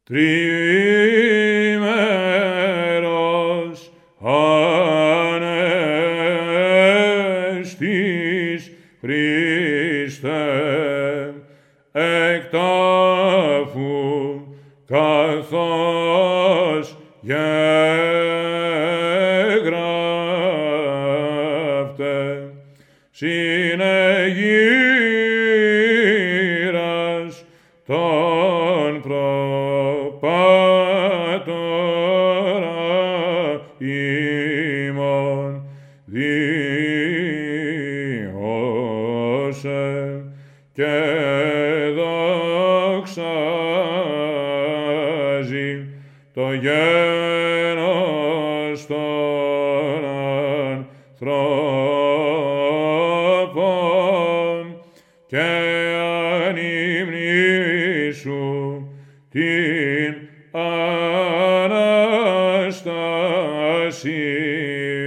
Τριήμερος Ανέστης Χριστέ, εκ τάφου καθώς γεγράφτε, συνεγείρας των προπάτωρα ημών διώσε και δοξάζει το γένος των ανθρώπων και ανυμνήσου την Αναστασία.